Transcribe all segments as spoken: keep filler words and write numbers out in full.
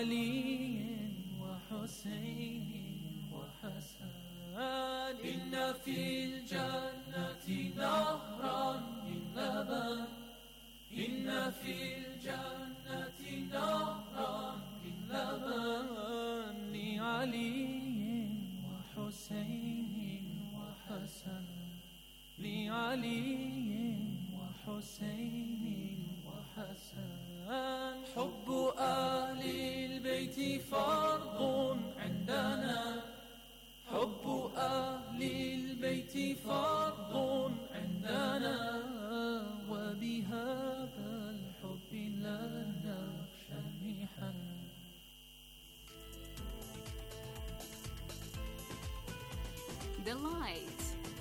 علي وحسين وحسن إن في الجنة نهرا من لبن إن في الجنة نهرا من لبن لعلي وحسين وحسن لعلي وحسين وحسن حب أهل البيت فرض عندنا حب أهل البيت فرض عندنا وبهذا الحب لا نخشى المحن The Light.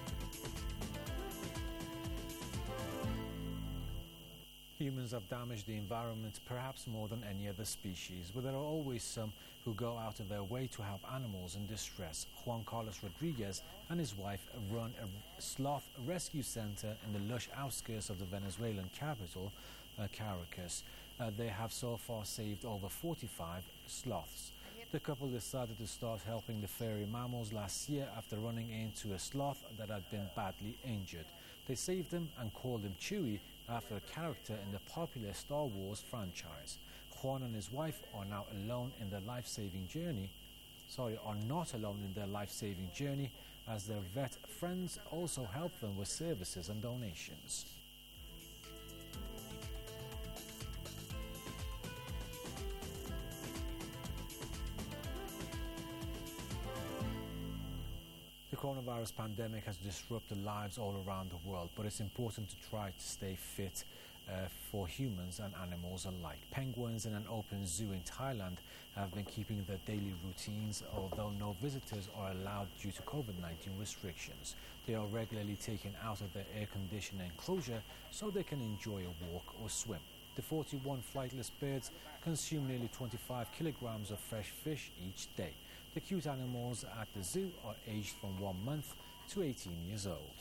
Humans have damaged the environment perhaps more than any other species, but there are always some who go out of their way to help animals in distress. Juan Carlos Rodriguez and his wife run a sloth rescue center in the lush outskirts of the Venezuelan capital, uh, Caracas. Uh, they have so far saved over forty-five sloths. The couple decided to start helping the furry mammals last year after running into a sloth that had been badly injured. They saved him and called him Chewie after a character in the popular Star Wars franchise. Juan and his wife are now alone in their life-saving journey. Sorry, are not alone in their life-saving journey, as their vet friends also help them with services and donations. The coronavirus pandemic has disrupted lives all around the world, but it's important to try to stay fit uh, for humans and animals alike. Penguins in an open zoo in Thailand have been keeping their daily routines, although no visitors are allowed due to COVID nineteen restrictions. They are regularly taken out of their air-conditioned enclosure so they can enjoy a walk or swim. The forty-one flightless birds consume nearly twenty-five kilograms of fresh fish each day. The cute animals at the zoo are aged from one month to eighteen years old.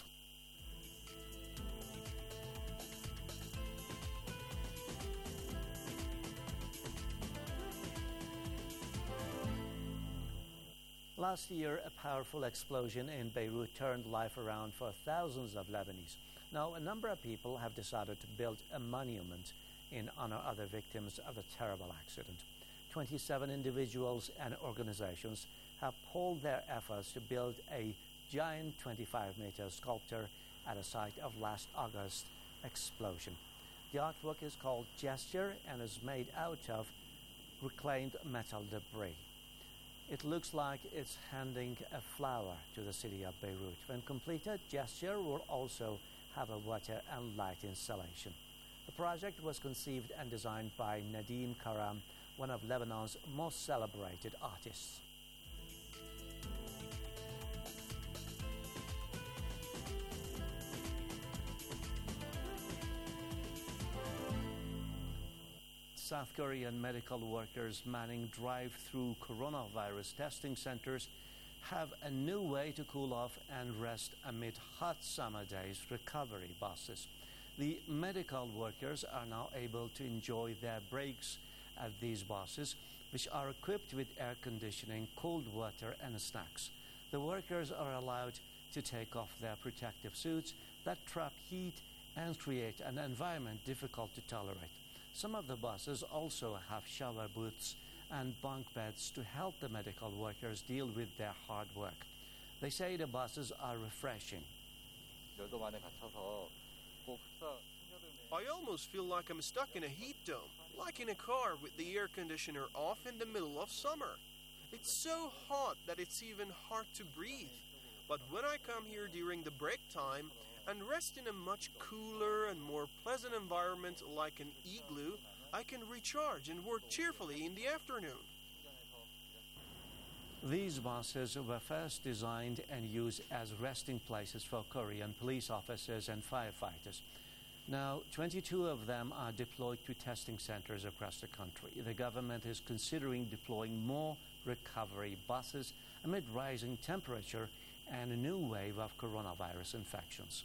Last year, a powerful explosion in Beirut turned life around for thousands of Lebanese. Now, a number of people have decided to build a monument in honor of the victims of the terrible accident. twenty-seven individuals and organizations have pooled their efforts to build a giant twenty-five meter sculpture at the site of last August explosion. The artwork is called Gesture and is made out of reclaimed metal debris. It looks like it's handing a flower to the city of Beirut. When completed, Gesture will also have a water and light installation. The project was conceived and designed by Nadim Karam, one of Lebanon's most celebrated artists. South Korean medical workers manning drive-through coronavirus testing centers have a new way to cool off and rest amid hot summer days: recovery buses. The medical workers are now able to enjoy their breaks at these buses, which are equipped with air conditioning, cold water and snacks. The workers are allowed to take off their protective suits that trap heat and create an environment difficult to tolerate. Some of the buses also have shower booths and bunk beds to help the medical workers deal with their hard work. They say the buses are refreshing. I almost feel like I'm stuck in a heat dome, like in a car with the air conditioner off in the middle of summer. It's so hot that it's even hard to breathe. But when I come here during the break time and rest in a much cooler and more pleasant environment like an igloo, I can recharge and work cheerfully in the afternoon. These buses were first designed and used as resting places for Korean police officers and firefighters. Now, twenty-two of them are deployed to testing centers across the country. The government is considering deploying more recovery buses amid rising temperature and a new wave of coronavirus infections.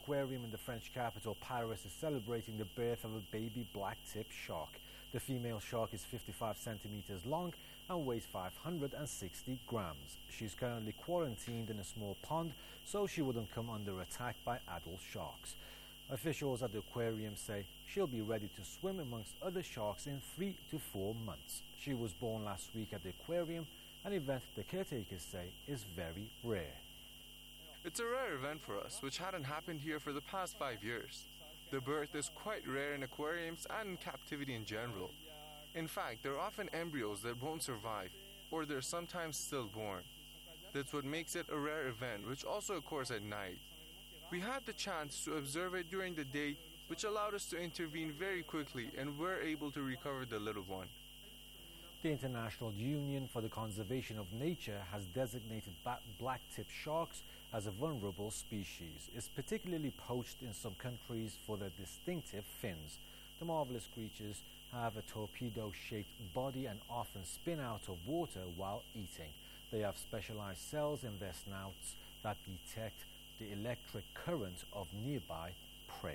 aquarium in the French capital, Paris, is celebrating the birth of a baby black-tip shark. The female shark is fifty-five centimeters long and weighs five hundred sixty grams. She's currently quarantined in a small pond so she wouldn't come under attack by adult sharks. Officials at the aquarium say she'll be ready to swim amongst other sharks in three to four months. She was born last week at the aquarium, an event the caretakers say is very rare. It's a rare event for us, which hadn't happened here for the past five years. The birth is quite rare in aquariums and in captivity in general. In fact, there are often embryos that won't survive, or they're sometimes stillborn. That's what makes it a rare event, which also occurs at night. We had the chance to observe it during the day, which allowed us to intervene very quickly and were able to recover the little one. The International Union for the Conservation of Nature has designated black-tip sharks as a vulnerable species. It's particularly poached in some countries for their distinctive fins. The marvelous creatures have a torpedo-shaped body and often spin out of water while eating. They have specialized cells in their snouts that detect the electric current of nearby prey.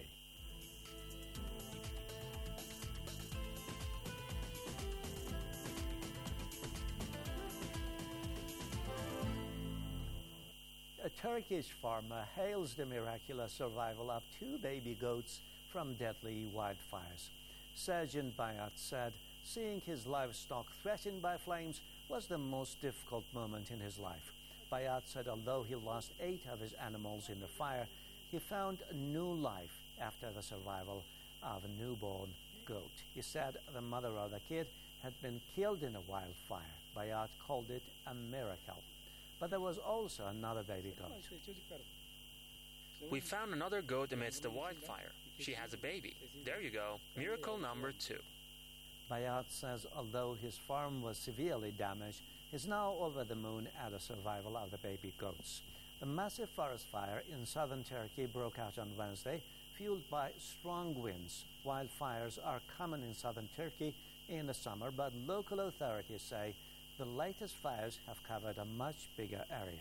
A Turkish farmer hails the miraculous survival of two baby goats from deadly wildfires. Sergeant Bayat said seeing his livestock threatened by flames was the most difficult moment in his life. Bayat said although he lost eight of his animals in the fire, he found a new life after the survival of a newborn goat. He said the mother of the kid had been killed in a wildfire. Bayat called it a miracle. But there was also another baby goat. We found another goat amidst the wildfire. She has a baby. There you go. Miracle number two. Bayat says although his farm was severely damaged, he's now over the moon at the survival of the baby goats. The massive forest fire in southern Turkey broke out on Wednesday, fueled by strong winds. Wildfires are common in southern Turkey in the summer, but local authorities say the latest fires have covered a much bigger area.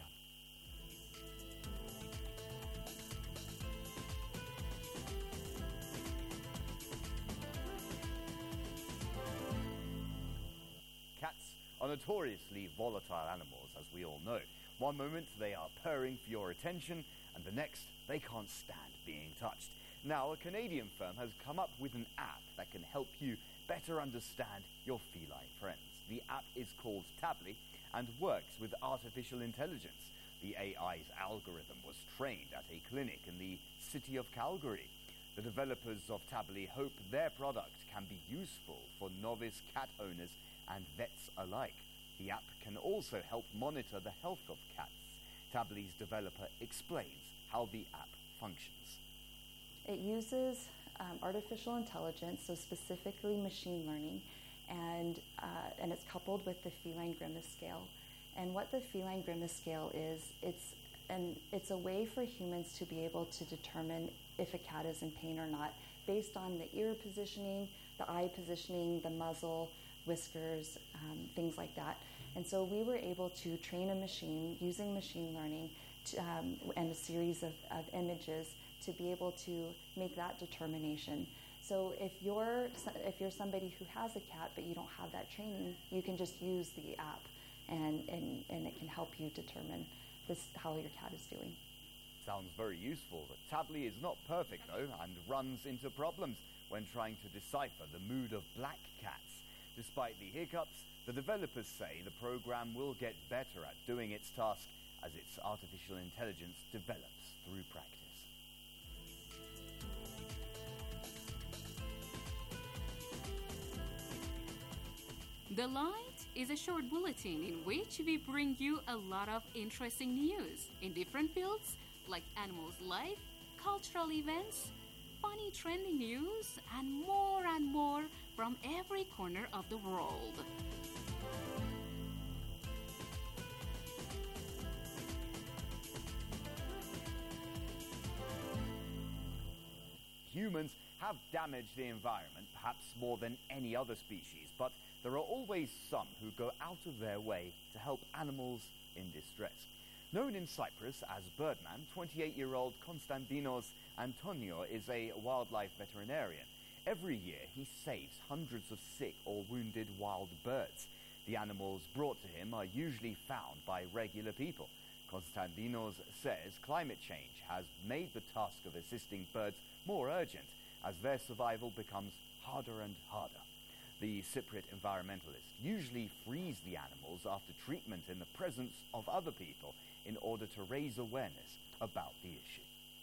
Cats are notoriously volatile animals, as we all know. One moment they are purring for your attention, and the next they can't stand being touched. Now, a Canadian firm has come up with an app that can help you better understand your feline friends. The app is called Tably and works with artificial intelligence. The A I's algorithm was trained at a clinic in the city of Calgary. The developers of Tably hope their product can be useful for novice cat owners and vets alike. The app can also help monitor the health of cats. Tably's developer explains how the app functions. It uses um, artificial intelligence, so specifically machine learning, and uh, and it's coupled with the feline grimace scale. And what the feline grimace scale is, it's and it's a way for humans to be able to determine if a cat is in pain or not, based on the ear positioning, the eye positioning, the muzzle, whiskers, um, things like that. And so we were able to train a machine using machine learning to, um, and a series of, of images to be able to make that determination. So if you're if you're somebody who has a cat but you don't have that training, you can just use the app and, and, and it can help you determine this how your cat is doing. Sounds very useful. Tably is not perfect though and runs into problems when trying to decipher the mood of black cats. Despite the hiccups, the developers say the program will get better at doing its task as its artificial intelligence develops through practice. The Light is a short bulletin in which we bring you a lot of interesting news in different fields like animals' life, cultural events, funny trending news, and more and more from every corner of the world. Humans have damaged the environment perhaps more than any other species, but there are always some who go out of their way to help animals in distress. Known in Cyprus as Birdman, twenty-eight-year-old Konstantinos Antonio is a wildlife veterinarian. Every year, he saves hundreds of sick or wounded wild birds. The animals brought to him are usually found by regular people. Konstantinos says climate change has made the task of assisting birds more urgent as their survival becomes harder and harder. The Cypriot environmentalists usually freeze the animals after treatment in the presence of other people in order to raise awareness about the issue.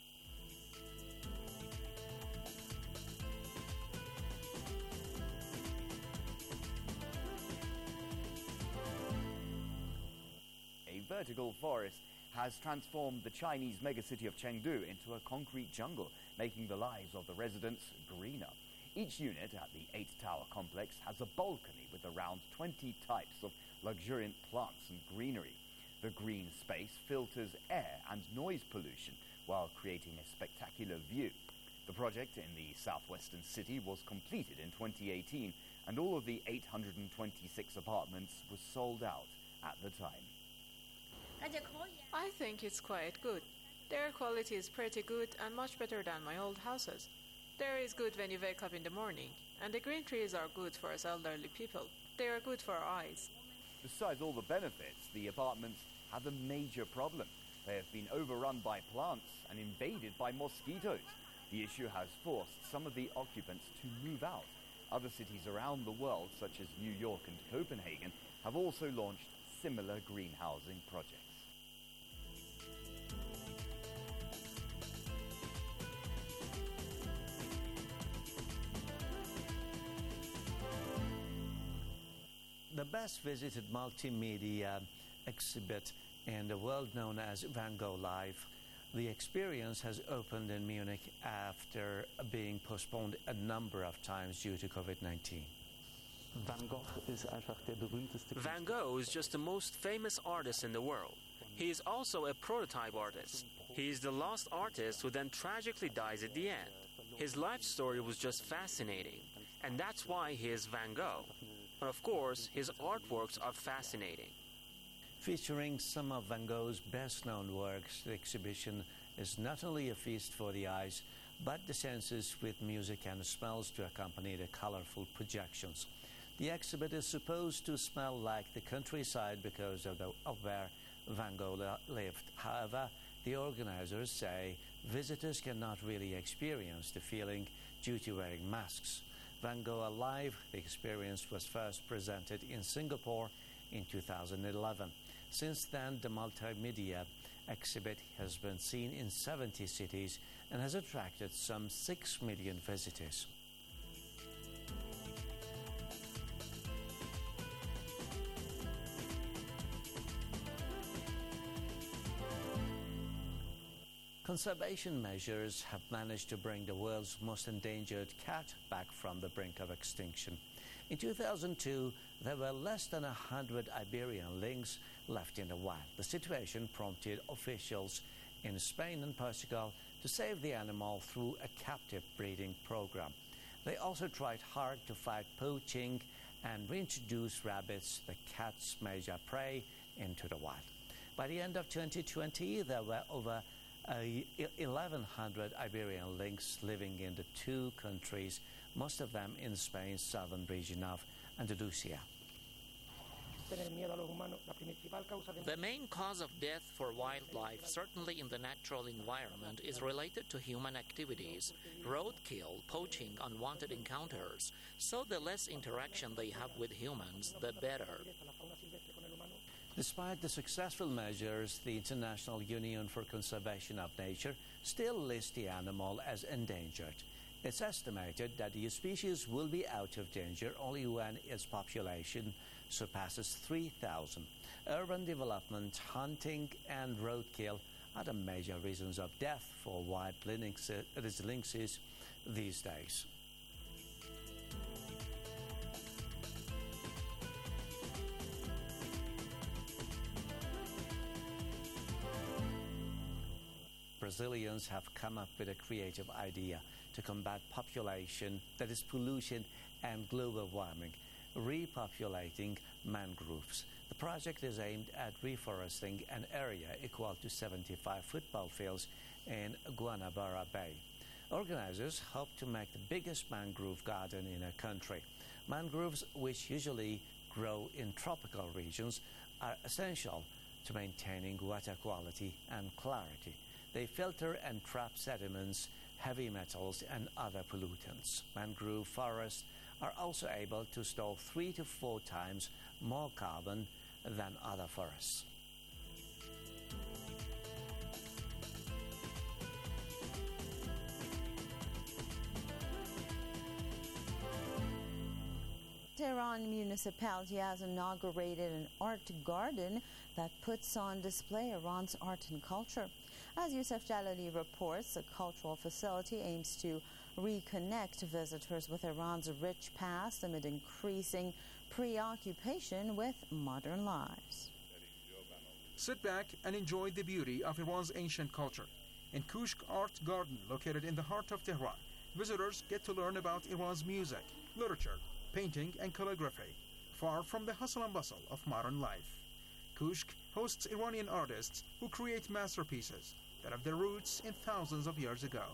A vertical forest has transformed the Chinese megacity of Chengdu into a concrete jungle, making the lives of the residents greener. Each unit at the eight-tower complex has a balcony with around twenty types of luxuriant plants and greenery. The green space filters air and noise pollution while creating a spectacular view. The project in the southwestern city was completed in twenty eighteen, and all of the eight hundred twenty-six apartments were sold out at the time. I think it's quite good. The air quality is pretty good and much better than my old houses. The air is good when you wake up in the morning, and the green trees are good for us elderly people. They are good for our eyes. Besides all the benefits, the apartments have a major problem. They have been overrun by plants and invaded by mosquitoes. The issue has forced some of the occupants to move out. Other cities around the world, such as New York and Copenhagen, have also launched similar green housing projects. The best visited multimedia exhibit in the world, known as Van Gogh Live. The experience has opened in Munich after being postponed a number of times due to COVID nineteen. Van Gogh is einfach der berühmteste. Van Gogh is just the most famous artist in the world. He is also a prototype artist. He is the lost artist who then tragically dies at the end. His life story was just fascinating, and that's why he is Van Gogh. And of course, his artworks are fascinating. Featuring some of Van Gogh's best-known works, the exhibition is not only a feast for the eyes, but the senses, with music and smells to accompany the colorful projections. The exhibit is supposed to smell like the countryside because of, the, of where Van Gogh lived. However, the organizers say visitors cannot really experience the feeling due to wearing masks. Van Gogh Alive, the experience was first presented in Singapore in two thousand eleven. Since then, the multimedia exhibit has been seen in seventy cities and has attracted some six million visitors. Conservation measures have managed to bring the world's most endangered cat back from the brink of extinction. In two thousand two, there were less than one hundred Iberian lynx left in the wild. The situation prompted officials in Spain and Portugal to save the animal through a captive breeding program. They also tried hard to fight poaching and reintroduce rabbits, the cat's major prey, into the wild. By the end of twenty twenty, there were over Uh, eleven hundred Iberian lynx living in the two countries, most of them in Spain's southern region of Andalusia. The main cause of death for wildlife, certainly in the natural environment, is related to human activities, roadkill, poaching, unwanted encounters. So the less interaction they have with humans, the better. Despite the successful measures, the International Union for Conservation of Nature still lists the animal as endangered. It's estimated that the species will be out of danger only when its population surpasses three thousand. Urban development, hunting, and roadkill are the major reasons of death for wild lynxes these days. Brazilians have come up with a creative idea to combat population, that is pollution, and global warming. repopulating mangroves. The project is aimed at reforesting an area equal to seventy-five football fields in Guanabara Bay. Organizers hope to make the biggest mangrove garden in a country. Mangroves, which usually grow in tropical regions, are essential to maintaining water quality and clarity. They filter and trap sediments, heavy metals, and other pollutants. Mangrove forests are also able to store three to four times more carbon than other forests. Tehran municipality has inaugurated an art garden that puts on display Iran's art and culture. As Youssef Jalali reports, the cultural facility aims to reconnect visitors with Iran's rich past amid increasing preoccupation with modern lives. Sit back and enjoy the beauty of Iran's ancient culture. In Kushk Art Garden, located in the heart of Tehran, visitors get to learn about Iran's music, literature, painting, and calligraphy, far from the hustle and bustle of modern life. Kushk hosts Iranian artists who create masterpieces that have their roots in thousands of years ago.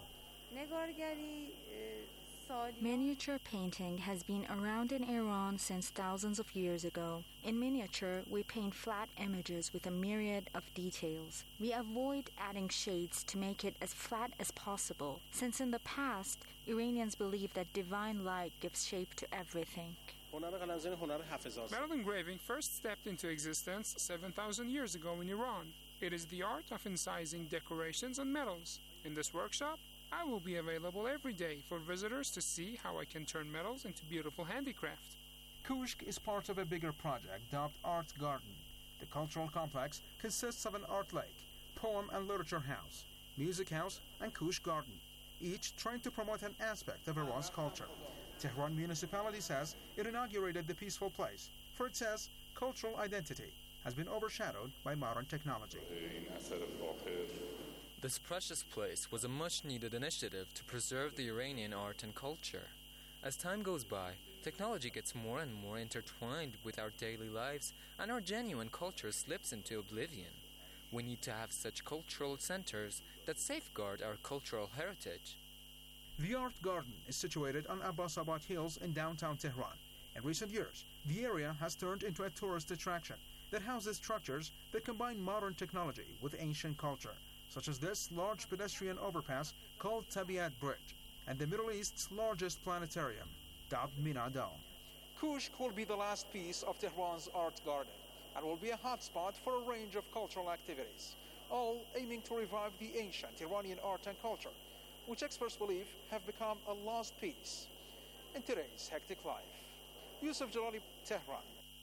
Miniature painting has been around in Iran since thousands of years ago. In miniature, we paint flat images with a myriad of details. We avoid adding shades to make it as flat as possible, since in the past, Iranians believed that divine light gives shape to everything. Metal engraving first stepped into existence seven thousand years ago in Iran. It is the art of incising decorations on metals. In this workshop, I will be available every day for visitors to see how I can turn metals into beautiful handicraft. Kushk is part of a bigger project dubbed Art Garden. The cultural complex consists of an art lake, poem and literature house, music house, and Kushk Garden, each trying to promote an aspect of Iran's culture. Tehran municipality says it inaugurated the peaceful place, for it says cultural identity has been overshadowed by modern technology. This precious place was a much-needed initiative to preserve the Iranian art and culture. As time goes by, technology gets more and more intertwined with our daily lives, and our genuine culture slips into oblivion. We need to have such cultural centers that safeguard our cultural heritage. The Art Garden is situated on Abbasabad Hills in downtown Tehran. In recent years, the area has turned into a tourist attraction that houses structures that combine modern technology with ancient culture, such as this large pedestrian overpass called Tabiat Bridge, and the Middle East's largest planetarium, dubbed Mina Dome. Kushk will be the last piece of Tehran's art garden, and will be a hotspot for a range of cultural activities, all aiming to revive the ancient Iranian art and culture, which experts believe have become a lost piece in today's hectic life. Youssef Jalali, Tehran.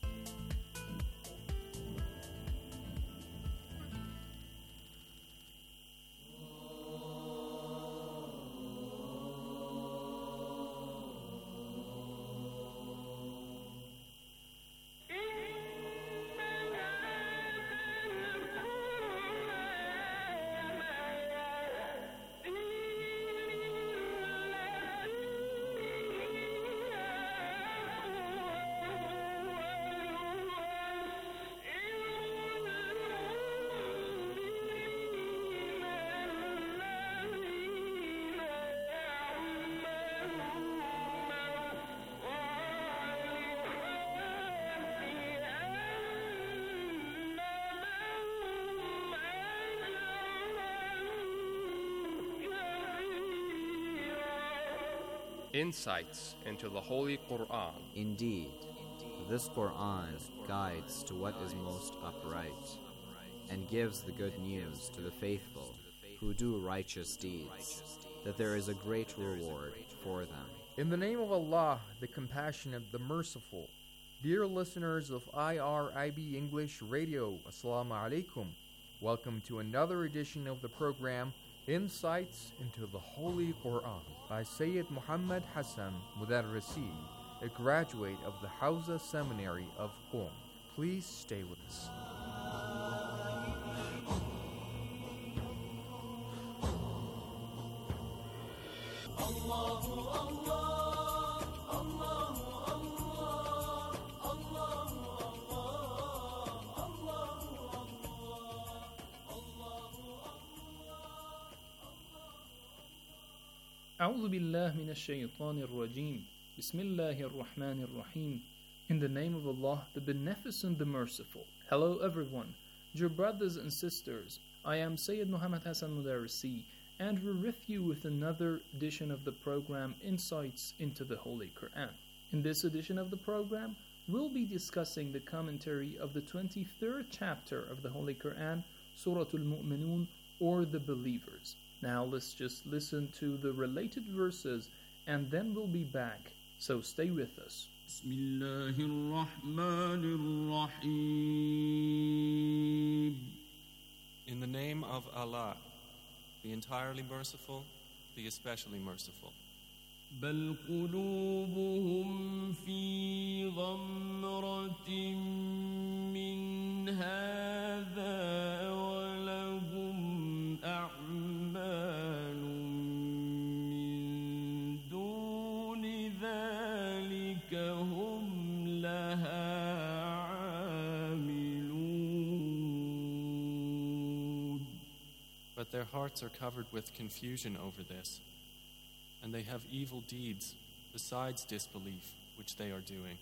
Insights into the Holy Quran. Indeed, this Quran guides to what is most upright, and gives the good news to the faithful who do righteous deeds, that there is a great reward for them. In the name of Allah, the Compassionate, the Merciful. Dear listeners of I R I B English Radio, Assalamu alaikum. Welcome to another edition of the program Insights into the Holy Quran by Sayyid Muhammad Hassan Mudarrisi, a graduate of the Hawza Seminary of Qom. Please stay with us. أعوذ بالله من الشيطان الرجيم. بسم الله الرحمن الرحيم. In the name of Allah, the Beneficent, the Merciful. Hello everyone, dear brothers and sisters. I am Sayyid Muhammad Hassan Mudarisi, and we're with you with another edition of the program Insights into the Holy Quran. In this edition of the program, we'll be discussing the commentary of the twenty-third chapter of the Holy Quran, Surah Al-Mu'minun, or the Believers. Now let's just listen to the related verses and then we'll be back. So stay with us. In the name of Allah, the entirely merciful, the especially merciful. بل قلوبهم في غمرة من هذا ولهم أعمال من دون ذلك هم لها عاملون. But their hearts are covered with confusion over this, and they have evil deeds besides disbelief which they are doing.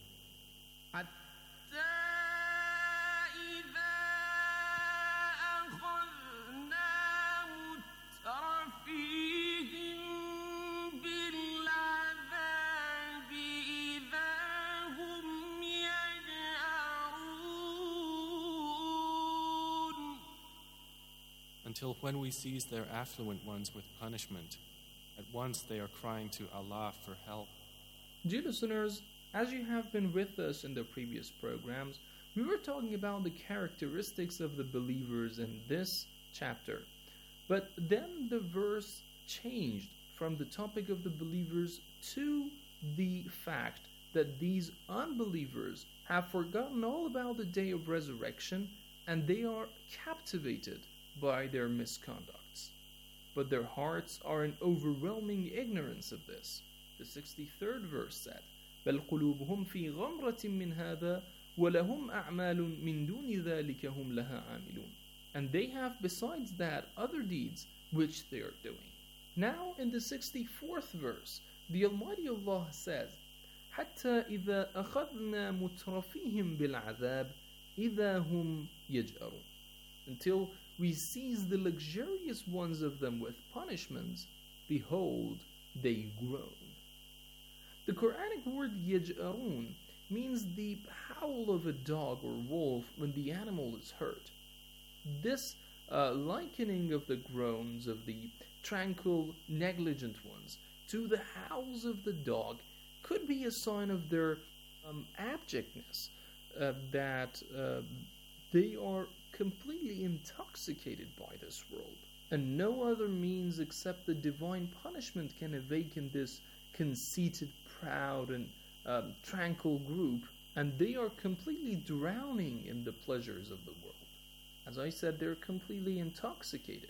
Until when we seize their affluent ones with punishment, at once they are crying to Allah for help. Dear listeners, as you have been with us in the previous programs, we were talking about the characteristics of the believers in this chapter. But then the verse changed from the topic of the believers to the fact that these unbelievers have forgotten all about the day of resurrection and they are captivated by their misconducts. But their hearts are in overwhelming ignorance of this. The sixty-third verse said, بَلْ قُلُوبُهُمْ فِي غَمْرَةٍ مِّنْ هَذَا وَلَهُمْ أَعْمَالٌ مِّن دُونِ ذَلِكَ هُمْ لَهَا عَامِلُونَ. And they have besides that other deeds which they are doing. Now in the sixty-fourth verse, the Almighty Allah says, حَتَّى إِذَا أَخَذْنَا مُتْرَفِيهِمْ بِالْعَذَابِ إِذَا هُمْ يَجْأَرُونَ. Until we seize the luxurious ones of them with punishments, behold, they groan. The Quranic word yaj'arun means the howl of a dog or wolf when the animal is hurt. This uh, likening of the groans of the tranquil, negligent ones to the howls of the dog could be a sign of their um, abjectness, uh, that uh, they are completely intoxicated by this world, and no other means except the divine punishment can awaken this conceited, proud, and um, tranquil group, and they are completely drowning in the pleasures of the world. As I said, they're completely intoxicated.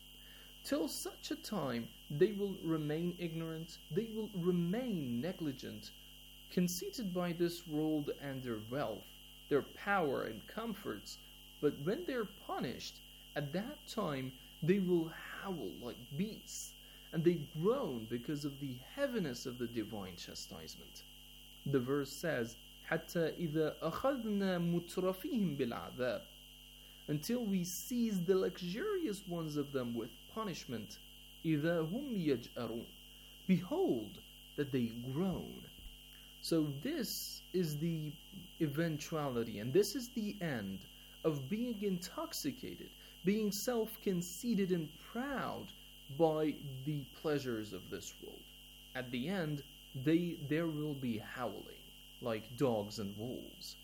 Till such a time, they will remain ignorant, they will remain negligent, conceited by this world and their wealth, their power and comforts. But when they're punished, at that time they will howl like beasts, and they groan because of the heaviness of the divine chastisement. The verse says, حَتَّى إِذَا أَخَذْنَا مُتْرَفِيهِمْ بِالْعَذَابِ. Until we seize the luxurious ones of them with punishment, إِذَا هُمْ يَجْأَرُونَ. Behold, that they groan. So this is the eventuality, and this is the end of being intoxicated, being self-conceited and proud by the pleasures of this world. At the end, they there will be howling like dogs and wolves.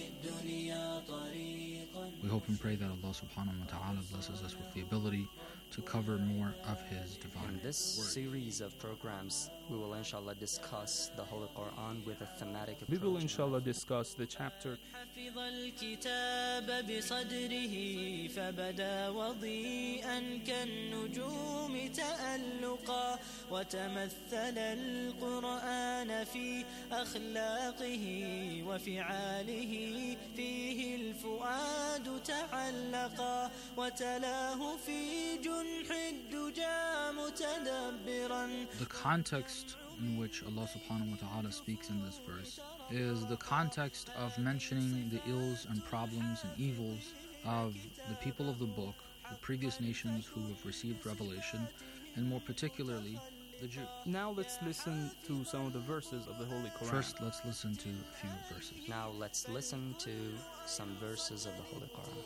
We hope and pray that Allah subhanahu wa ta'ala blesses us with the ability to cover more of His divine In this word. series of programs, we will inshallah discuss the Holy Quran with a thematic approach. We will inshallah discuss the chapter حفظ الكتاب بصدره فبدا وضيئا كالنجوم تألقا وتمثل القرآن في أخلاقه وفعاله فيه الفؤاد تعلقا وتلاه في جنح الدجى متدبرا. The context in which Allah subhanahu wa ta'ala speaks in this verse is the context of mentioning the ills and problems and evils of the people of the book, the previous nations who have received revelation, and more particularly the Jews. Now let's listen to some of the verses of the Holy Quran. First, let's listen to a few verses. Now let's listen to some verses of the Holy Quran.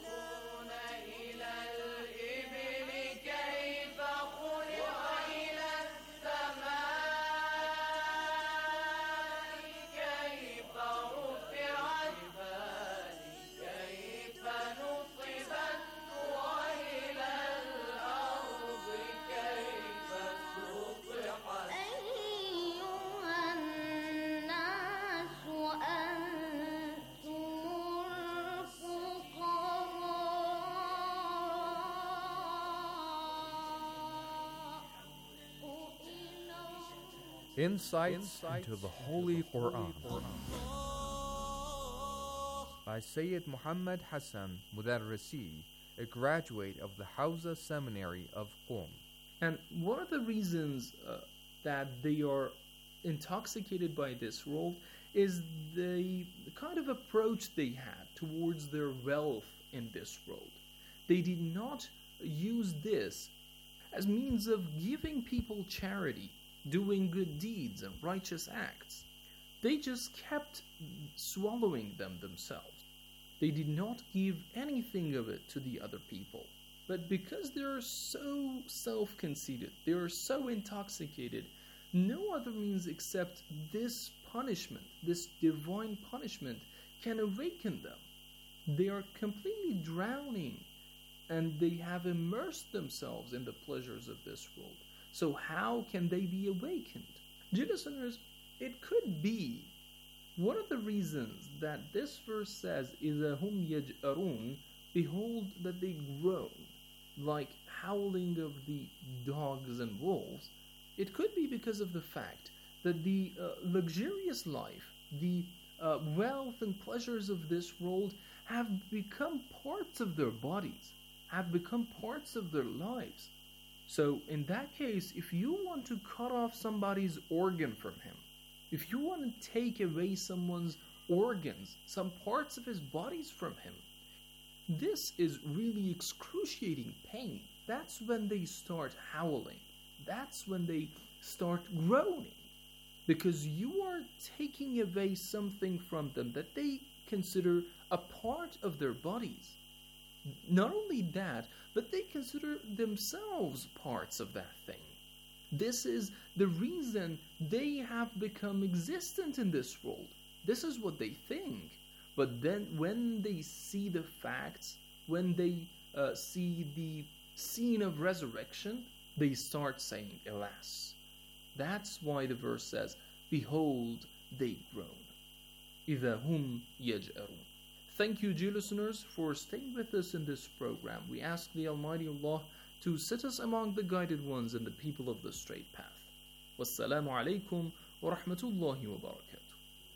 Insights into the Holy Quran by Sayyid Muhammad Hassan Mudarrisi, a graduate of the Hausa Seminary of Qom. And one of the reasons uh, that they are intoxicated by this world is the kind of approach they had towards their wealth in this world. They did not use this as means of giving people charity, doing good deeds and righteous acts. They just kept swallowing them themselves. They did not give anything of it to the other people. But because they are so self-conceited, they are so intoxicated, no other means except this punishment, this divine punishment, can awaken them. They are completely drowning, and they have immersed themselves in the pleasures of this world. So how can they be awakened? Dear listeners, it could be one of the reasons that this verse says, إِذَا هُمْ يَجْأَرُونَ, behold that they groan, like howling of the dogs and wolves. It could be because of the fact that the uh, luxurious life, the uh, wealth and pleasures of this world have become parts of their bodies, have become parts of their lives. So in that case, if you want to cut off somebody's organ from him, if you want to take away someone's organs, some parts of his bodies from him, this is really excruciating pain. That's when they start howling. That's when they start groaning. Because you are taking away something from them that they consider a part of their bodies. Not only that, but they consider themselves parts of that thing. This is the reason they have become existent in this world. This is what they think. But then when they see the facts, when they uh, see the scene of resurrection, they start saying, alas. That's why the verse says, behold, they groan. إِذَا هُمْ يَجْأَرُونَ. Thank you, dear listeners, for staying with us in this program. We ask the Almighty Allah to set us among the guided ones and the people of the straight path. Wassalamu alaikum wa rahmatullahi wa barakatuh.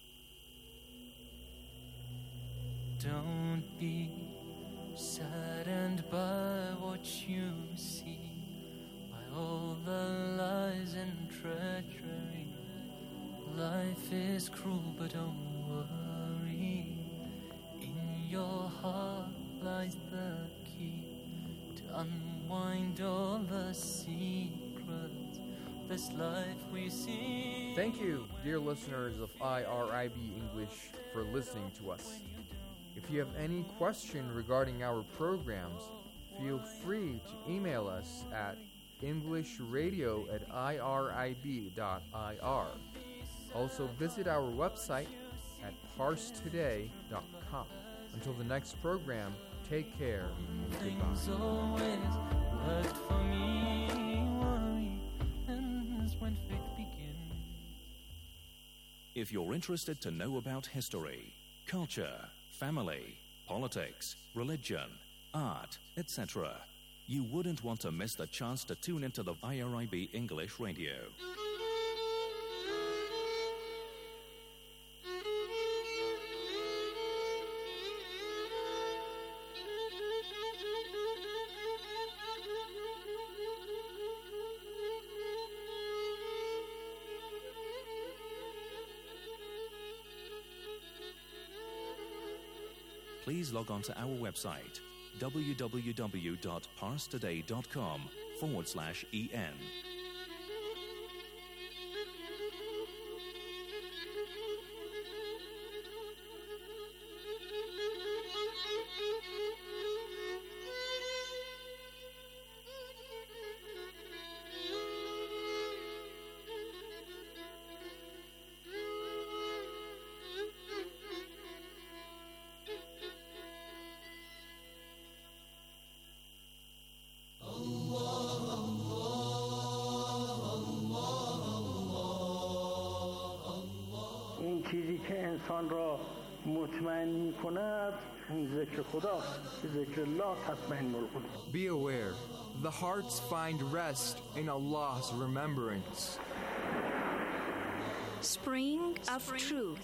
Don't be saddened by what you see, by all the lies and treachery. Life is cruel, but don't worry. In your heart lies the key to unwind all the secrets. This life we see. Thank you, dear listeners of I R I B English, for listening to us. If you have any question regarding our programs, feel free to email us at englishradio at irib dot I R. Also visit our website at parse today dot com. Until the next program, Take care. Things Goodbye. always worked for me. Worry ends when faith begins. If you're interested to know about history, culture, family, politics, religion, art, et cetera, you wouldn't want to miss the chance to tune into the I R I B English Radio. Please log on to our website, w w w dot pars today dot com forward slash en. این چیزی که انسان را مطمئن می کند ذکر خداست. ذکر الله تطمئن القلوب. Be aware, the hearts find rest in Allah's remembrance. Spring of Truth.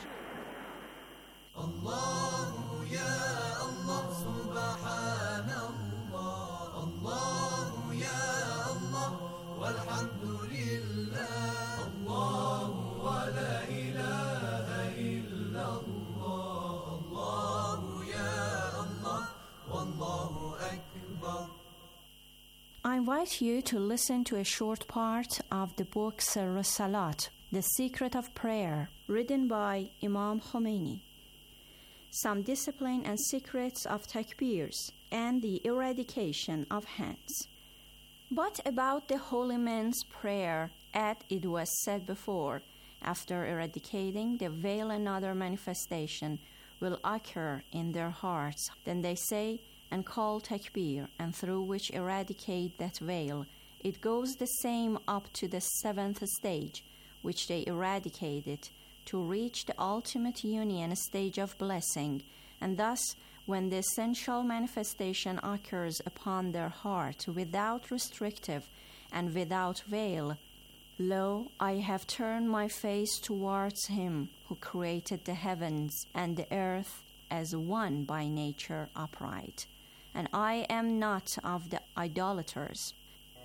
الله يا الله سبحان الله الله يا الله والحمد لله الله ولا إله إلا الله الله يا الله والله أكبر. I invite you to listen to a short part of the book Sirr Salat, The Secret of Prayer, written by Imam Khomeini. Some discipline and secrets of takbirs and the eradication of hands. But about the holy men's prayer, as it was said before, after eradicating the veil, another manifestation will occur in their hearts. Then they say and call takbir, and through which eradicate that veil. It goes the same up to the seventh stage, which they eradicated, to reach the ultimate union stage of blessing, and thus when the essential manifestation occurs upon their heart without restrictive and without veil, lo, I have turned my face towards him who created the heavens and the earth as one by nature upright, and I am not of the idolaters.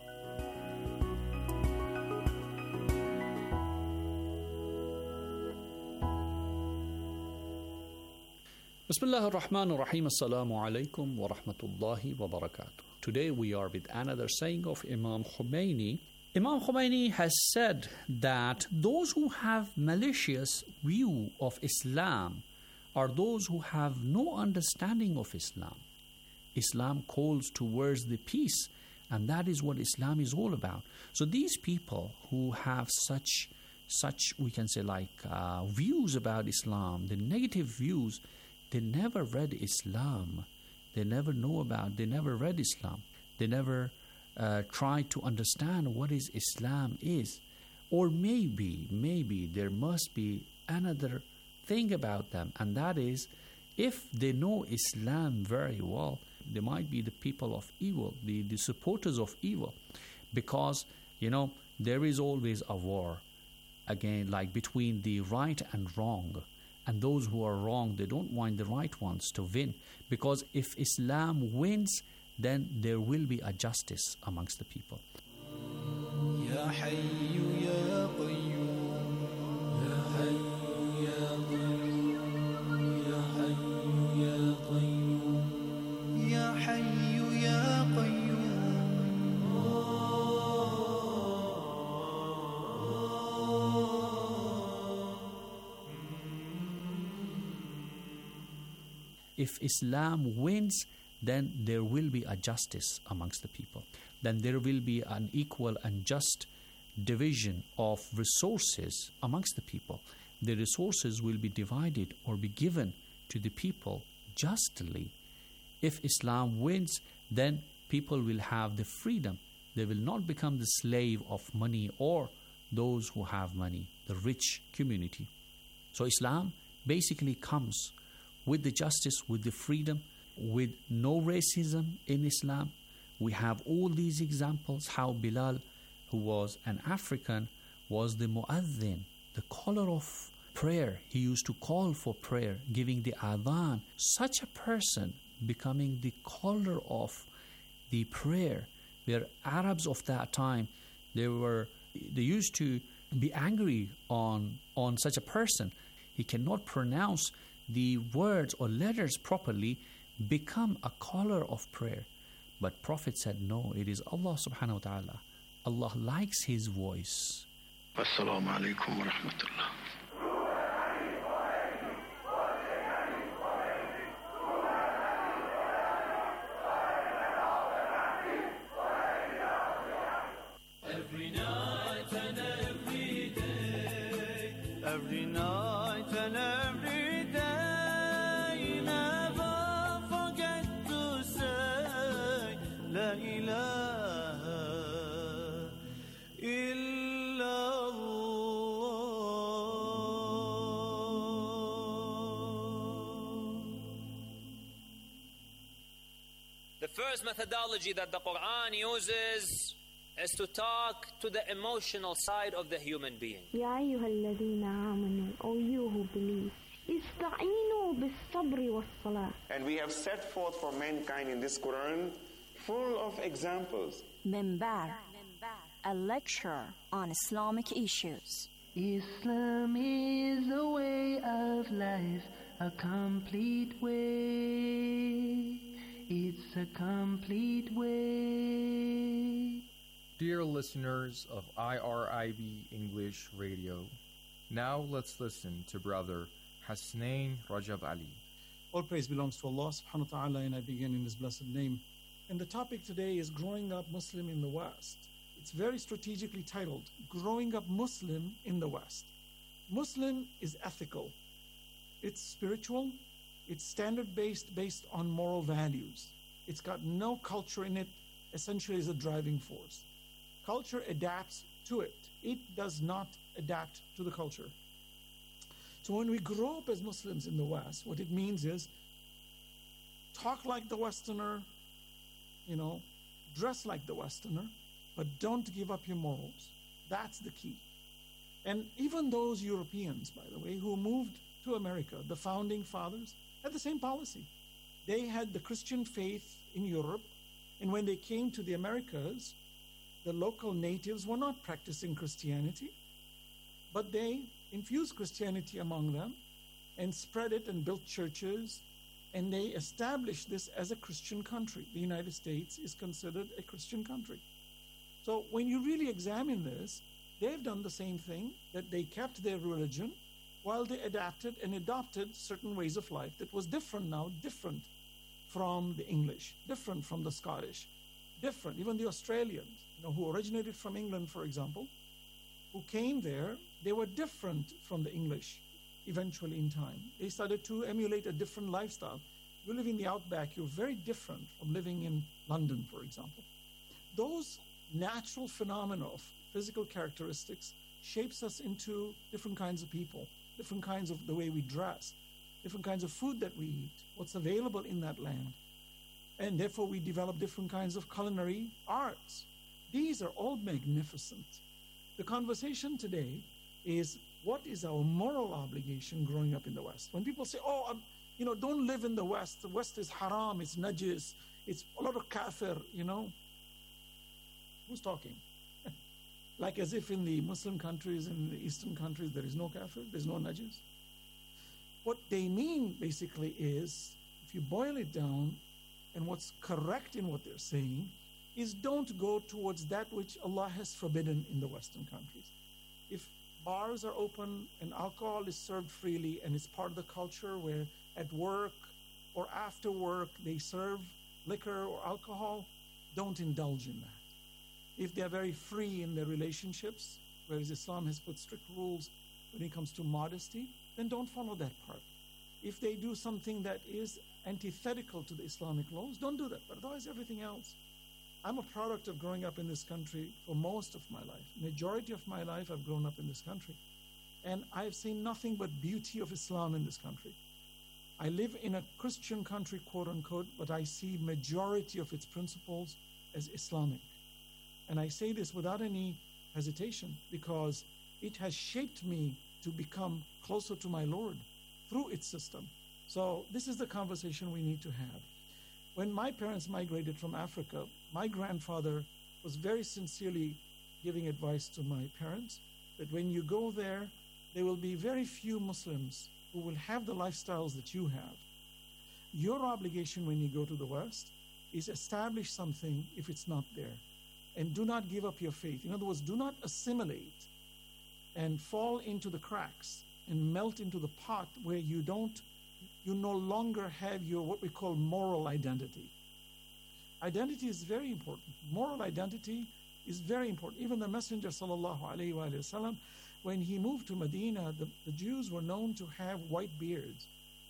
Bismillah ar-Rahman ar-Rahim. Assalamu alaikum wa rahmatullahi wa barakatuh. Today we are with another saying of Imam Khomeini. Imam Khomeini has said that those who have malicious view of Islam are those who have no understanding of Islam. Islam calls towards the peace, and that is what Islam is all about. So these people who have such, such we can say like uh, views about Islam, the negative views, they never read Islam. They never know about, they never read Islam. They never uh, tried to understand what is Islam is. Or maybe, maybe there must be another thing about them, and that is, if they know Islam very well, they might be the people of evil, the, the supporters of evil. Because, you know, there is always a war, again, like between the right and wrong. And those who are wrong, they don't want the right ones to win. Because if Islam wins, then there will be a justice amongst the people. Ya Hayyu Ya Qayyum, Ya Hayyu Ya Qayyum, Ya Hayyu Ya Qayyum, Ya Hayyu Ya Qayyum. If Islam wins, then there will be a justice amongst the people. Then there will be an equal and just division of resources amongst the people. The resources will be divided or be given to the people justly if Islam wins, then people will have the freedom. They will not become the slave of money or those who have money, the rich community. So Islam basically comes with the justice, with the freedom, with no racism in Islam. We have all these examples how Bilal, who was an African, was the mu'adhin, the caller of prayer. He used to call for prayer, giving the adhan. Such a person becoming the caller of the prayer, where Arabs of that time, they were they used to be angry on on such a person. He cannot pronounce the words or letters properly, become a caller of prayer. But Prophet said, no, it is Allah subhanahu wa ta'ala. Allah likes his voice. Assalamu alaikum wa rahmatullah. Every night and every day, every night and every day, never forget to say La ilaha illallah. The first methodology that the Quran uses is to talk to the emotional side of the human being. يا أيها الذين آمنوا, O you who believe, استعينوا بالصبر والصلاة. And we have set forth for mankind in this Quran full of examples. Minbar, a lecture on Islamic issues. Islam is a way of life, a complete way. It's a complete way. Dear listeners of I R I B English Radio, now let's listen to Brother Hasnain Rajab Ali. All praise belongs to Allah subhanahu wa ta'ala, and I begin in His blessed name. And the topic today is Growing Up Muslim in the West. It's very strategically titled, Growing Up Muslim in the West. Muslim is ethical. It's spiritual. It's standard-based, based on moral values. It's got no culture in it, essentially is a driving force. Culture adapts to it. It does not adapt to the culture. So when we grow up as Muslims in the West, what it means is talk like the Westerner, you know, dress like the Westerner, but don't give up your morals. That's the key. And even those Europeans, by the way, who moved to America, the founding fathers, had the same policy. They had the Christian faith in Europe, and when they came to the Americas, the local natives were not practicing Christianity, but they infused Christianity among them and spread it and built churches, and they established this as a Christian country. The United States is considered a Christian country. So when you really examine this, they've done the same thing, that they kept their religion while they adapted and adopted certain ways of life that was different now, different from the English, different from the Scottish, different, even the Australians, you know, who originated from England, for example, who came there, they were different from the English eventually in time. They started to emulate a different lifestyle. You live in the outback, you're very different from living in London, for example. Those natural phenomena of physical characteristics shapes us into different kinds of people, different kinds of the way we dress, different kinds of food that we eat, what's available in that land. And therefore we develop different kinds of culinary arts. These are all magnificent. The conversation today is, what is our moral obligation growing up in the West? When people say, oh, um, you know, don't live in the West. The West is haram, it's najis, it's a lot of kafir, you know. Who's talking? Like as if in the Muslim countries, in the Eastern countries, there is no kafir, there's no najis. What they mean basically is, if you boil it down, and what's correct in what they're saying, is don't go towards that which Allah has forbidden in the Western countries. If bars are open and alcohol is served freely and it's part of the culture where at work or after work they serve liquor or alcohol, don't indulge in that. If they're very free in their relationships, whereas Islam has put strict rules when it comes to modesty, then don't follow that part. If they do something that is antithetical to the Islamic laws, don't do that. But otherwise, everything else. I'm a product of growing up in this country for most of my life. Majority of my life, I've grown up in this country. And I've seen nothing but beauty of Islam in this country. I live in a Christian country, quote unquote, but I see majority of its principles as Islamic. And I say this without any hesitation because it has shaped me to become closer to my Lord through its system. So this is the conversation we need to have. When my parents migrated from Africa, my grandfather was very sincerely giving advice to my parents that when you go there, there will be very few Muslims who will have the lifestyles that you have. Your obligation when you go to the West is establish something if it's not there. And do not give up your faith. In other words, do not assimilate and fall into the cracks and melt into the pot where you don't, you no longer have your what we call moral identity. Identity is very important. Moral identity is very important. Even the Messenger sallallahu alaihi wasallam, when he moved to Medina, the, the Jews were known to have white beards.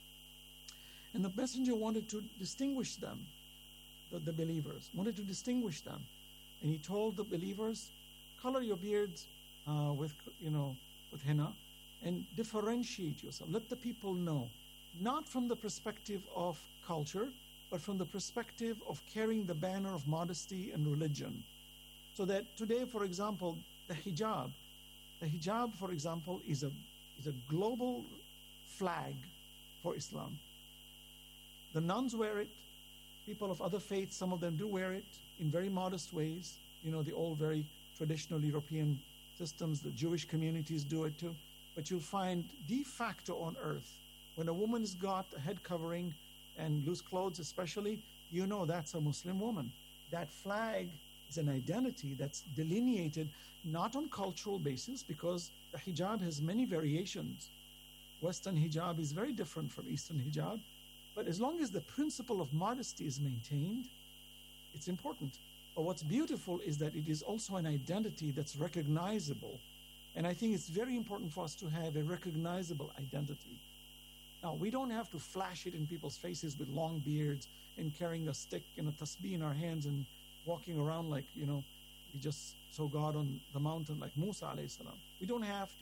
And the Messenger wanted to distinguish them, the, the believers, wanted to distinguish them. And he told the believers, color your beards uh, with, you know, with henna and differentiate yourself. Let the people know, not from the perspective of culture, but from the perspective of carrying the banner of modesty and religion. So that today, for example, the hijab, the hijab, for example, is a, is a global flag for Islam. The nuns wear it. People of other faiths, some of them do wear it in very modest ways. You know, the old, very traditional European systems, the Jewish communities do it too. But you'll find de facto on earth, when a woman's got a head covering and loose clothes especially, you know that's a Muslim woman. That flag is an identity that's delineated not on cultural basis, because the hijab has many variations. Western hijab is very different from Eastern hijab. But as long as the principle of modesty is maintained, it's important. But what's beautiful is that it is also an identity that's recognizable. And I think it's very important for us to have a recognizable identity. Now, we don't have to flash it in people's faces with long beards and carrying a stick and a tasbih in our hands and walking around like, you know, we just saw God on the mountain like Musa alayhi salam. We don't have to.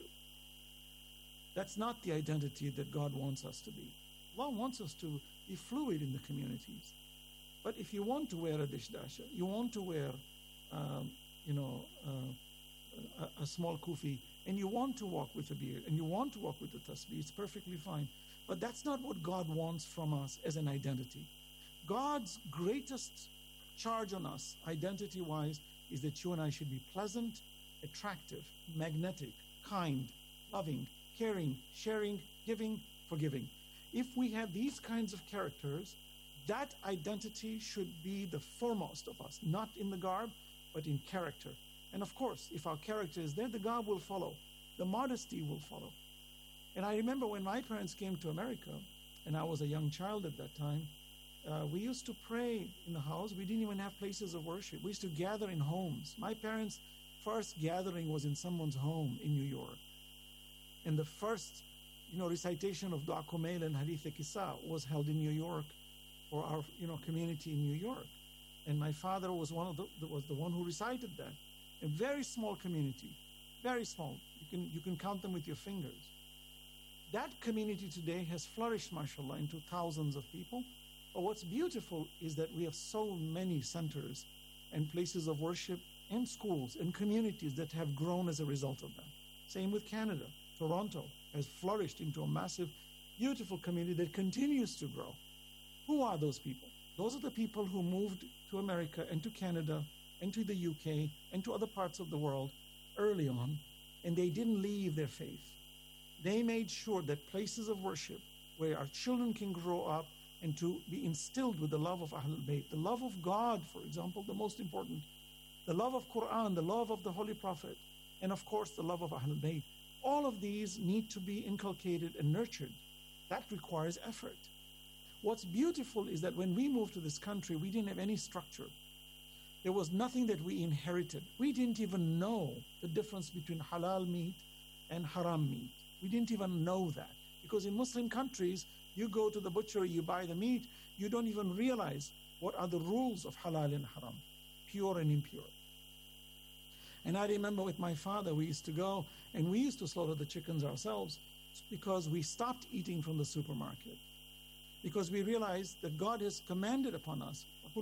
That's not the identity that God wants us to be. Allah wants us to be fluid in the communities. But if you want to wear a dishdasha, you want to wear, um, you know, uh, a, a small kufi, and you want to walk with a beard, and you want to walk with a tasbih, it's perfectly fine. But that's not what God wants from us as an identity. God's greatest charge on us, identity-wise, is that you and I should be pleasant, attractive, magnetic, kind, loving, caring, sharing, giving, forgiving. If we have these kinds of characters, that identity should be the foremost of us, not in the garb, but in character. And of course, if our character is there, the garb will follow. The modesty will follow. And I remember when my parents came to America, and I was a young child at that time, uh, we used to pray in the house. We didn't even have places of worship. We used to gather in homes. My parents' first gathering was in someone's home in New York. And the first, you know, recitation of Dua Kumail and Hadith Kisa was held in New York for our, you know, community in New York. And my father was one of the, was the one who recited that. A very small community, very small. You can, you can count them with your fingers. That community today has flourished, mashallah, into thousands of people. But what's beautiful is that we have so many centers and places of worship and schools and communities that have grown as a result of that. Same with Canada. Toronto has flourished into a massive, beautiful community that continues to grow. Who are those people? Those are the people who moved to America and to Canada and to the U K and to other parts of the world early on, and they didn't leave their faith. They made sure that places of worship where our children can grow up and to be instilled with the love of Ahlul Bayt, the love of God, for example, the most important, the love of Quran, the love of the Holy Prophet, and of course the love of Ahlul Bayt. All of these need to be inculcated and nurtured. That requires effort. What's beautiful is that when we moved to this country, we didn't have any structure. There was nothing that we inherited. We didn't even know the difference between halal meat and haram meat. We didn't even know that. Because in Muslim countries, You go to the butchery, you buy the meat, you don't even realize what are the rules of halal and haram, pure and impure. And I remember with my father, we used to go and we used to slaughter the chickens ourselves because we stopped eating from the supermarket. Because we realized that God has commanded upon us,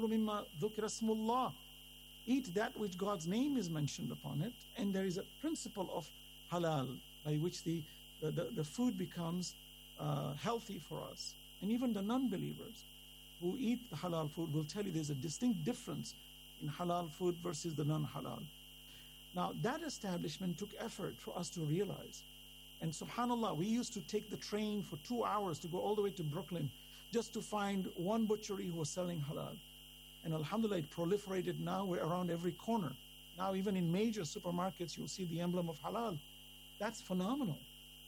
eat that which God's name is mentioned upon it, and there is a principle of halal by which the, the, the, the food becomes uh, healthy for us. And even the non-believers who eat the halal food will tell you there's a distinct difference in halal food versus the non-halal. Now, that establishment took effort for us to realize. And subhanAllah, we used to take the train for two hours to go all the way to Brooklyn just to find one butchery who was selling halal. And alhamdulillah, it proliferated now. We're around every corner. Now, even in major supermarkets, you'll see the emblem of halal. That's phenomenal.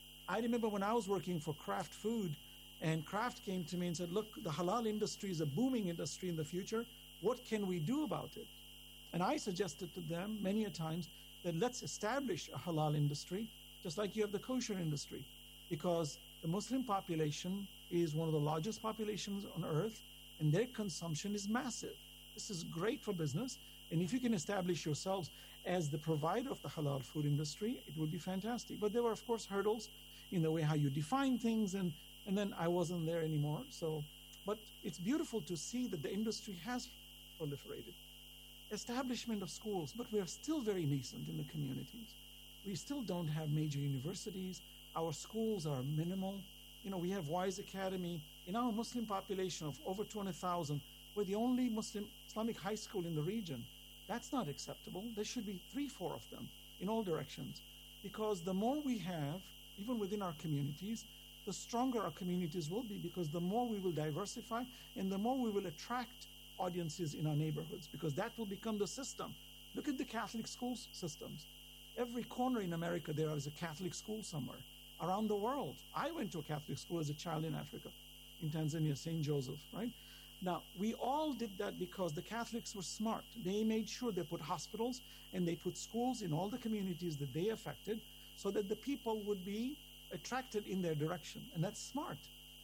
I remember when I was working for Kraft Food, and Kraft came to me and said, look, the halal industry is a booming industry in the future. What can we do about it? And I suggested to them many a times that let's establish a halal industry, just like you have the kosher industry, because the Muslim population is one of the largest populations on earth, and their consumption is massive. This is great for business, and if you can establish yourselves as the provider of the halal food industry, it would be fantastic. But there were, of course, hurdles in the way how you define things, and, and then I wasn't there anymore. So, but it's beautiful to see that the industry has proliferated. Establishment of schools, but we are still very nascent in the communities. We still don't have major universities. Our schools are minimal. You know, we have Wise Academy. In our Muslim population of over two hundred thousand, we're the only Muslim Islamic high school in the region. That's not acceptable. There should be three, four of them in all directions. Because the more we have, even within our communities, the stronger our communities will be, because the more we will diversify and the more we will attract audiences in our neighborhoods, because that will become the system. Look at the Catholic school systems. Every corner in America there is a Catholic school somewhere. Around the world. I went to a Catholic school as a child in Africa, in Tanzania, Saint Joseph, right? Now, we all did that because the Catholics were smart. They made sure they put hospitals and they put schools in all the communities that they affected so that the people would be attracted in their direction. And that's smart.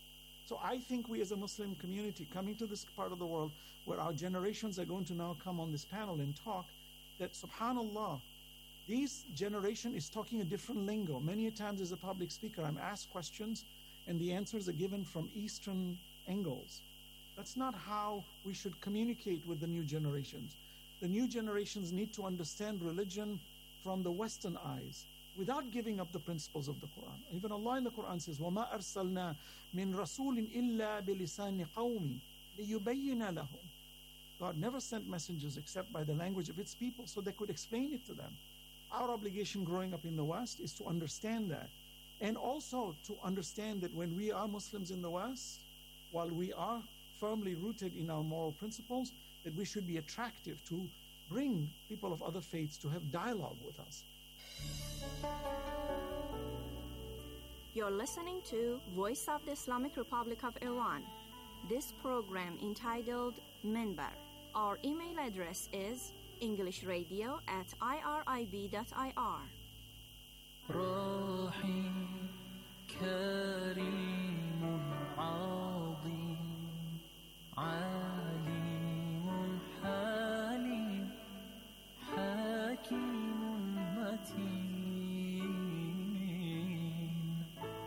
So I think we as a Muslim community coming to this part of the world where our generations are going to now come on this panel and talk, that subhanAllah, this generation is talking a different lingo. Many a times as a public speaker, I'm asked questions and the answers are given from Eastern angles. That's not how we should communicate with the new generations. The new generations need to understand religion from the Western eyes, without giving up the principles of the Quran. Even Allah in the Quran says, وَمَا أَرْسَلْنَا مِن رَسُولٍ إِلَّا بِلِسَانِ قَوْمِ لِيُبَيِّنَ لَهُمْ. God never sent messengers except by the language of its people so they could explain it to them. Our obligation growing up in the West is to understand that. And also to understand that when we are Muslims in the West, while we are firmly rooted in our moral principles, that we should be attractive to bring people of other faiths to have dialogue with us. You're listening to Voice of the Islamic Republic of Iran. This program entitled Minbar. Our email address is englishradio at irib dot I R. رحيم كريم عظيم عليم حليم حكيم متين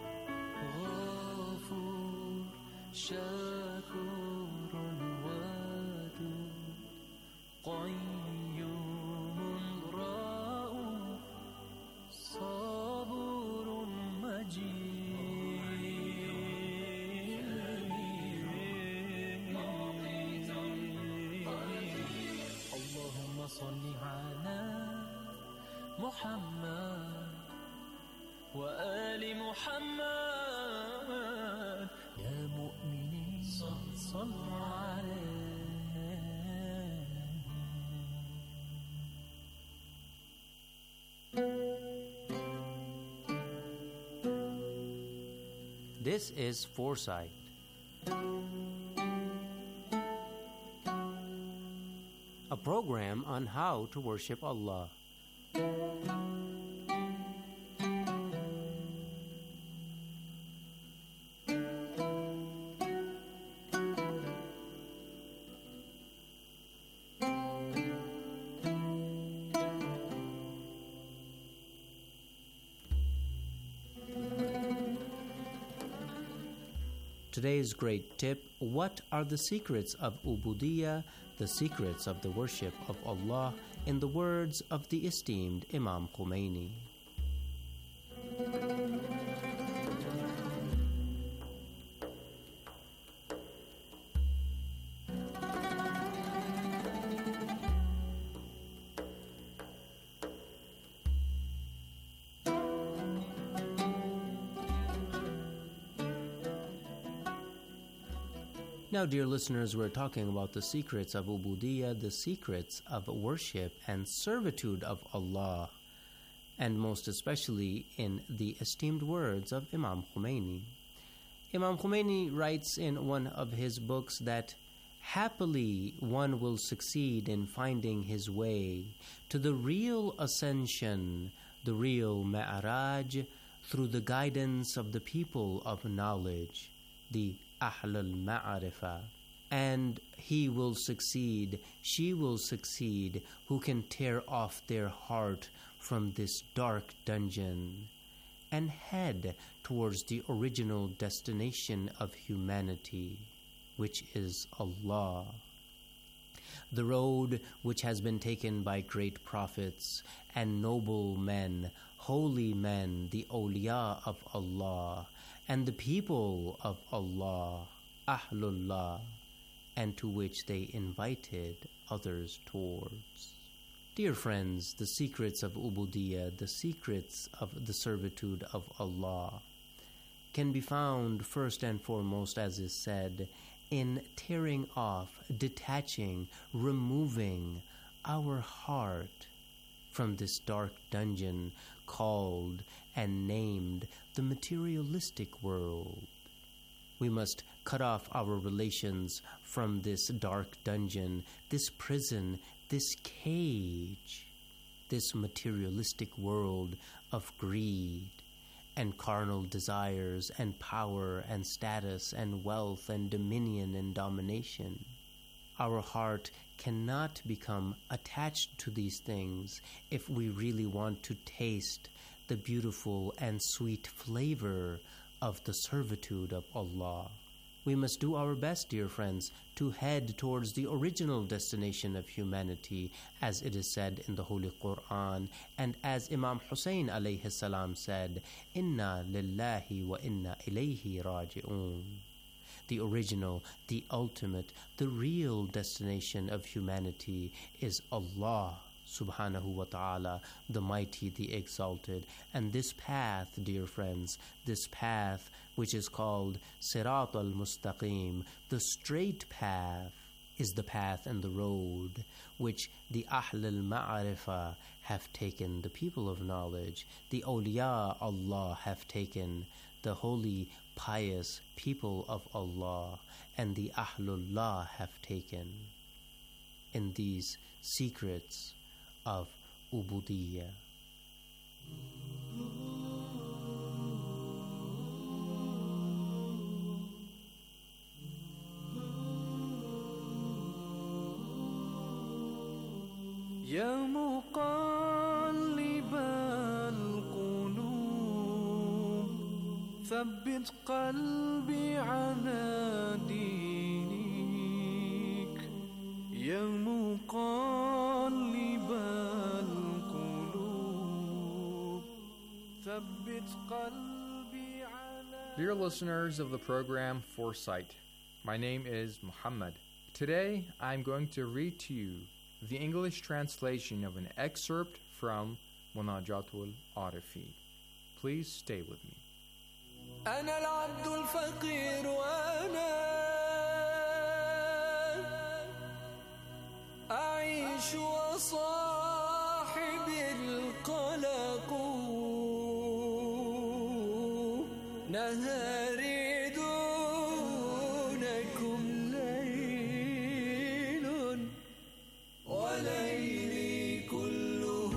غفور شكور ودود قيوم رؤوف صبور مجيد اللهم صل على محمد وآل محمد يا مؤمنين صلوا عليه. This is Foresight. A program on how to worship Allah. Today's great tip: what are the secrets of Ubudiyya, the secrets of the worship of Allah, in the words of the esteemed Imam Khomeini? Now, dear listeners, we're talking about the secrets of Ubudiyya, the secrets of worship and servitude of Allah, and most especially in the esteemed words of Imam Khomeini. Imam Khomeini writes in one of his books that happily one will succeed in finding his way to the real ascension, the real Ma'raj, through the guidance of the people of knowledge, the Ahl al-Ma'arifa. And he will succeed, she will succeed, who can tear off their heart from this dark dungeon and head towards the original destination of humanity, which is Allah. The road which has been taken by great prophets and noble men, holy men, the awliya of Allah, and the people of Allah, Ahlullah, and to which they invited others towards. Dear friends, the secrets of Ubudiyya, the secrets of the servitude of Allah, can be found first and foremost, as is said, in tearing off, detaching, removing our heart from this dark dungeon called and named the materialistic world. We must cut off our relations from this dark dungeon, this prison, this cage, this materialistic world of greed and carnal desires and power and status and wealth and dominion and domination. Our heart cannot become attached to these things if we really want to taste the beautiful and sweet flavor of the servitude of Allah. We must do our best, dear friends, to head towards the original destination of humanity, as it is said in the Holy Quran, and as Imam Hussein alayhi salam said, Inna lillahi wa inna ilayhi raji'un. The original, the ultimate, the real destination of humanity is Allah subhanahu wa ta'ala, the mighty, the exalted. And this path, dear friends, this path which is called Sirat al-Mustaqim, the straight path, is the path and the road which the Ahl al-Ma'arifa have taken, the people of knowledge, the awliya Allah have taken, the holy, pious people of Allah, and the Ahlullah have taken in these secrets of Ubudiyya. يا مقلب القلوب ثبت قلبي على دينك يا مقلب القلوب ثبت قلبي على. Dear listeners of the program Foresight, my name is Muhammad. Today I'm going to read to you the English translation of an excerpt from Munajatul Arifi. Please stay with me. أنا العبد الفقير وأنا أعيش وصاحبي القلق نهاري دونكم ليل وليلي كله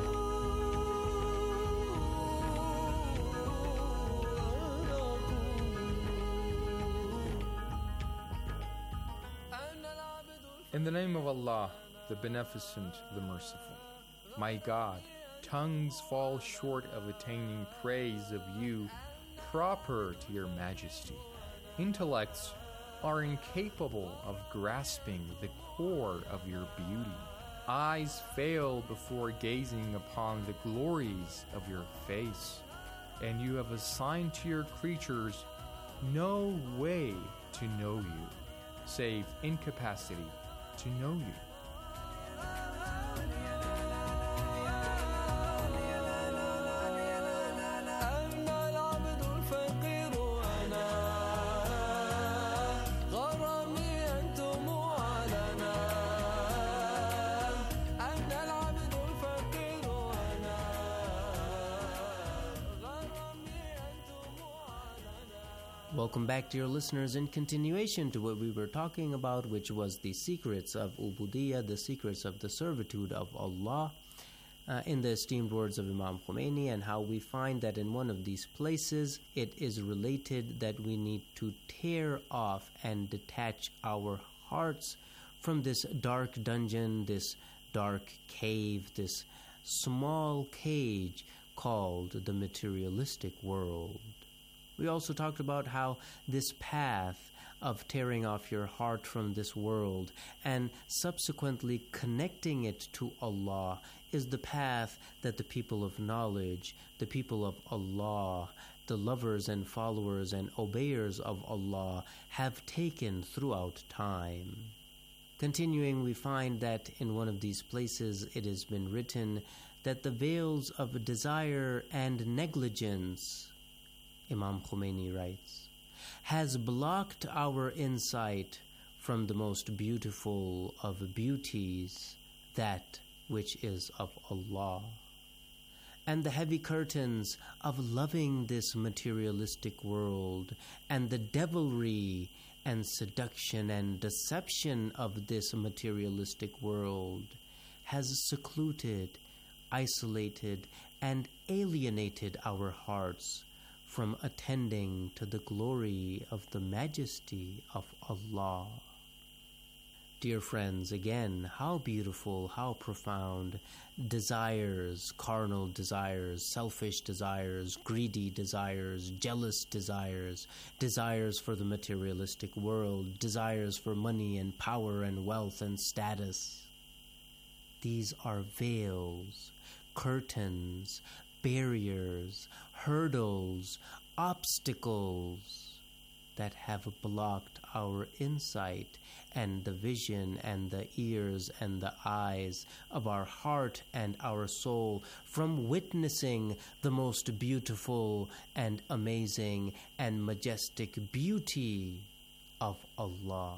In the name of Allah, the Beneficent, the Merciful. My God, tongues fall short of attaining praise of you proper to your majesty. Intellects are incapable of grasping the core of your beauty. Eyes fail before gazing upon the glories of your face, and you have assigned to your creatures no way to know you, save incapacity to know you. Welcome back, dear listeners, in continuation to what we were talking about, which was the secrets of Ubudiyya, the secrets of the servitude of Allah, uh, in the esteemed words of Imam Khomeini, and how we find that in one of these places it is related that we need to tear off and detach our hearts from this dark dungeon, this dark cave, this small cage called the materialistic world. We also talked about how this path of tearing off your heart from this world and subsequently connecting it to Allah is the path that the people of knowledge, the people of Allah, the lovers and followers and obeyers of Allah have taken throughout time. Continuing, we find that in one of these places it has been written that the veils of desire and negligence, Imam Khomeini writes, has blocked our insight from the most beautiful of beauties, that which is of Allah. And the heavy curtains of loving this materialistic world and the devilry and seduction and deception of this materialistic world has secluded, isolated, and alienated our hearts from attending to the glory of the majesty of Allah. Dear friends, again, how beautiful, how profound desires, carnal desires, selfish desires, greedy desires, jealous desires, desires for the materialistic world, desires for money and power and wealth and status. These are veils, curtains, barriers, hurdles, obstacles that have blocked our insight and the vision and the ears and the eyes of our heart and our soul from witnessing the most beautiful and amazing and majestic beauty of Allah.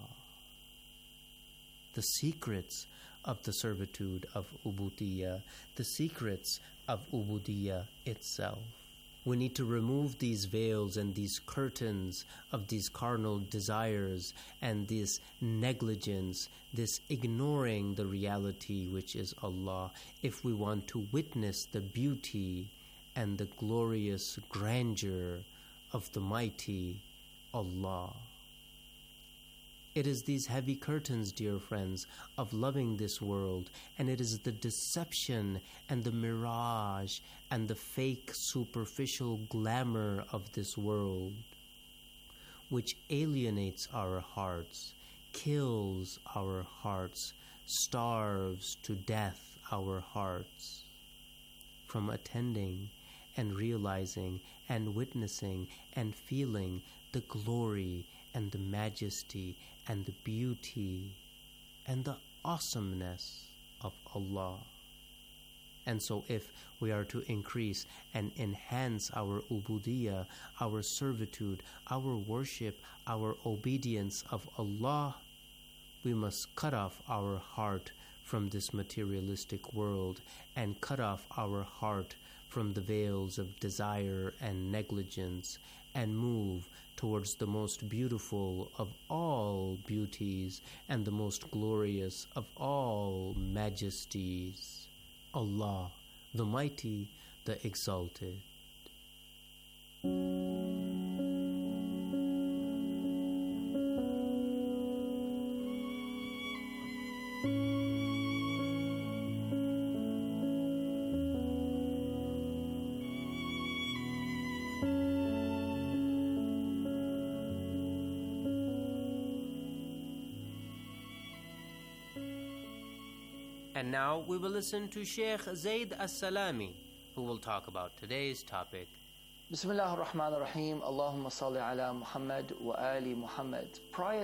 The secrets of the servitude of Ubudiyya, the secrets of Ubudiyya itself. We need to remove these veils and these curtains of these carnal desires and this negligence, this ignoring the reality which is Allah, if we want to witness the beauty and the glorious grandeur of the mighty Allah. It is these heavy curtains, dear friends, of loving this world, and it is the deception and the mirage and the fake superficial glamour of this world which alienates our hearts, kills our hearts, starves to death our hearts from attending and realizing and witnessing and feeling the glory and the majesty and the beauty and the awesomeness of Allah. And so if we are to increase and enhance our ubudiyya, our servitude, our worship, our obedience of Allah, we must cut off our heart from this materialistic world and cut off our heart from the veils of desire and negligence and move towards the most beautiful of all beauties and the most glorious of all majesties, Allah, the Mighty, the Exalted. And now we will listen to Sheikh Zaid As-Salami, who will talk about today's topic. Bismillah ar-Rahman ar-Rahim. Allahumma salli ala Muhammad wa ali Muhammad. Prior